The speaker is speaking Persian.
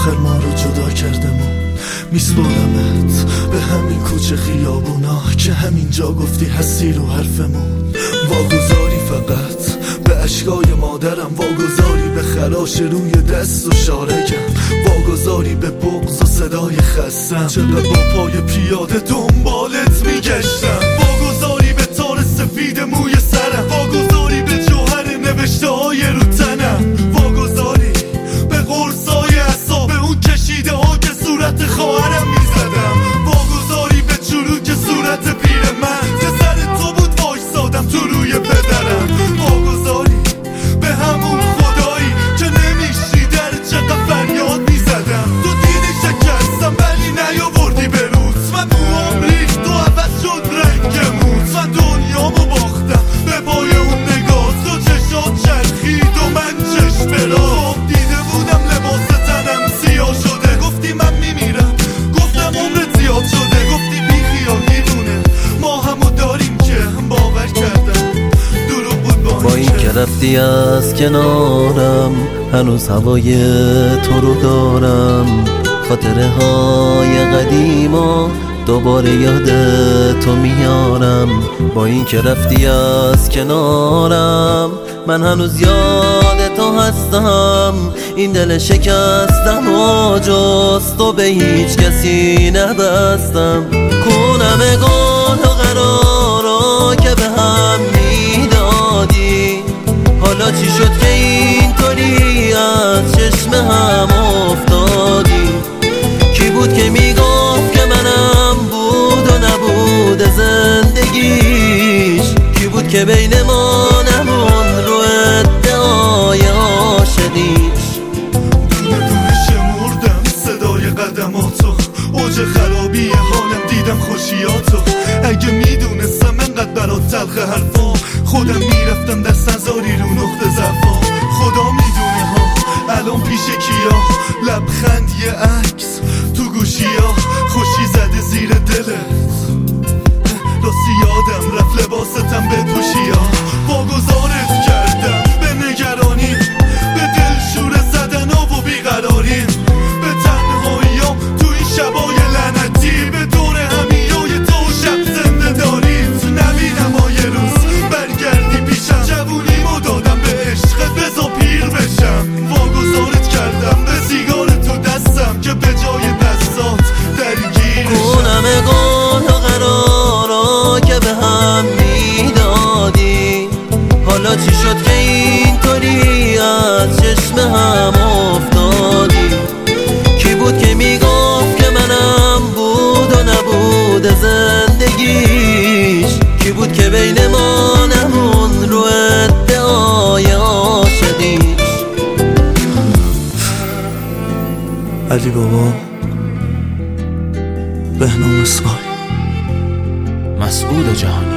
آخر ما رو جدا کردمون. میسپارمت به همین کوچه خیابونا که همینجا گفتی هستی رو حرفمون. واگذاری فقط به اشکای مادرم، واگذاری به خراش روی دست و شارگم، واگذاری به بغض و صدای خستم. چقدر با پای پیاده دنبالت میگشتم. واگذاری به تار سفید موی سرم، واگذاری به جوهر نوشته های رو تنم، واگذاری به قرصای اعصاب، به اون کشیده ها که صورت خواهرم میزدم، واگذاری به چروک صورت پیر من که سر تو بود وایسادم تو روی پدرم، واگذاری به همون خدایی که نمیشی در چقدر فریاد میزدم. تو دیدی شکستم ولی نیاوردی به روز، من موام ریخت تو عوض شد رنگمون، من دنیامو باختم به پای اون نگاه، تو چشات چرخید و من چشم برا دیده بودم لباس تنم سیاه شده، گفتی من میمیرم، گفتم عمرت زیاد شده، گفتی بی خیالی دونه ما همو داریم که باور کردم دروغ بود. با این که رفتی از کنارم هنوز هوای تو رو دارم، خاطره های قدیما دوباره یاد تو میارم. با این که رفتی از کنارم من هنوز یاد تو هستم، این دل شکستم و جز تو به هیچ کسی نبستم. کنم گل و قرارا که به هم میدادی، حالا چی شد که اینطوری از چشم هم افتادی؟ کی بود که میگفت که منم بود و نبود زندگیش؟ کی بود که بین ما نمون رو ادعای عاشقیش؟ دونه دونه شمردم صدای قدماتو، اوج خرابی حالم دیدم خوشیاتو. اگه میدونستم انقدر برات تلخ حرفا، خودم میرفتم دست نزاری رو نقطه ضعفا. خدا میدونه ها الان پیش کیا، لبخند یه عکس تو گوشیا، خوشی زده زیر دلت راستی یادم رفت لباستم به پوشیا. واگذارت کردم به نگرانی، به دلشور زدن و بیقراری، به تنهاییام تو این شبای لعنتی، به دور همیای تو شب زنده دارید. نبینم یه روز برگردی پیشم، جوونیمو دادم به عشقت بزا پیر بشم. واگذارت کردم به سیگار تو دستم که به جای دستات درگیرشم. کنم گل و قرارا که به هم میدادی، حالا چی شد که اینطوری از چشم هم افتادی؟ کی بود که میگفت که منم بود و نبود زندگیش؟ کی بود که بین ما نمون رو ادعای عاشقیش؟ علی بابا، بهنام اسماعیل، مسعود جهانی.